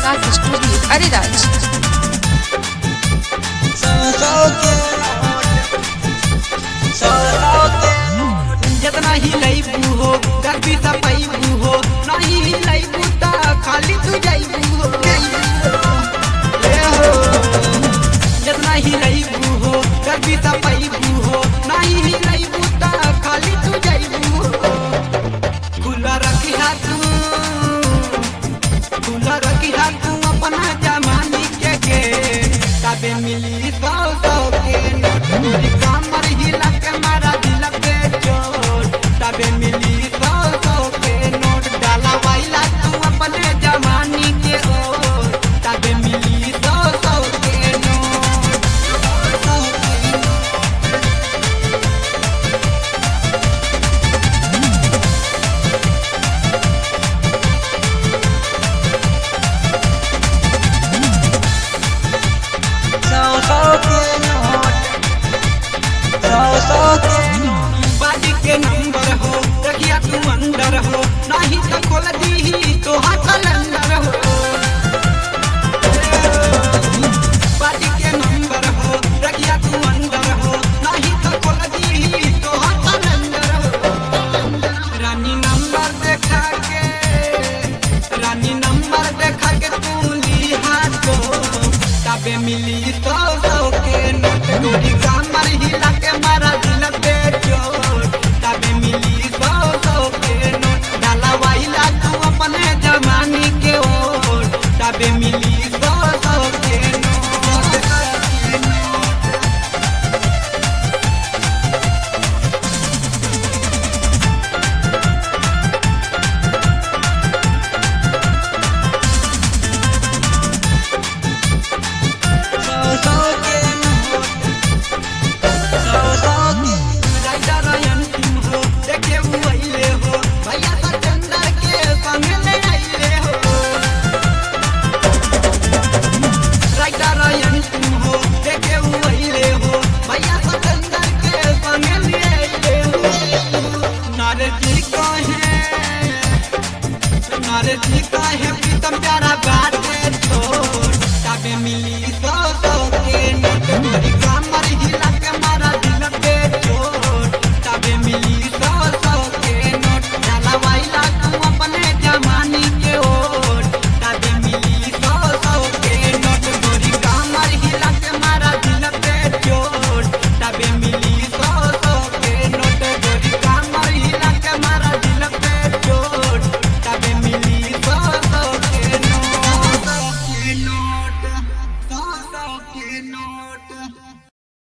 विकास studio Areraj. जितना ही लईबू हो गर्मी सा पैबू हो नहीं ही लईबू ता खाली तू जाइबू हो जितना ही लईबू हो गर्मी सा पैबू हो नहीं ही लईबू ता खाली तू जाइबू हो खुला रखिया तू अपना जमानी के तबे मिली सौ सौ के नोट कामर हिला के मारा दिल पे चोट तबे मिली सौ सौ के नोट डाला वाइला तू अपने जमानी के ओर तबे मिली सौ सौ के नोट बाजी के नंबर हो रखिया तू अंदर हो नहीं तो खोल दी तो हाथ अंदर हो बाजी के नंबर हो रखिया तू अंदर हो नहीं तो खोल दी तो हाथ अंदर हो रानी नंबर देखा के तू ली हाथ को तबे मिली सौ सौ के नोट गोरी कामर हिला के मारा दिल पे चोट तबे मिली सौ सौ के नोट डाला वाइला तू अपने जमानी के ओर तबे मिली सौ सौ के नोट नारजी काहे प्रीतम प्यारा बाटे छोड़ तबे मिली सौ सौ के नोट गोरी कामर हिला के मारा दिल पे चोट तबे मिली सौ सौ के नोट डाला वाइला तू अपने जमानी के ओर तबे मिली सौ सौ के नोट गोरी कामर हिला के मारा दिल पे चोट तबे मिली सौ सौ के नोट गोरी कामर हिला के मारा दिल पे चोट तबे मिली सौ सौ के नोट सौ सौ के नोट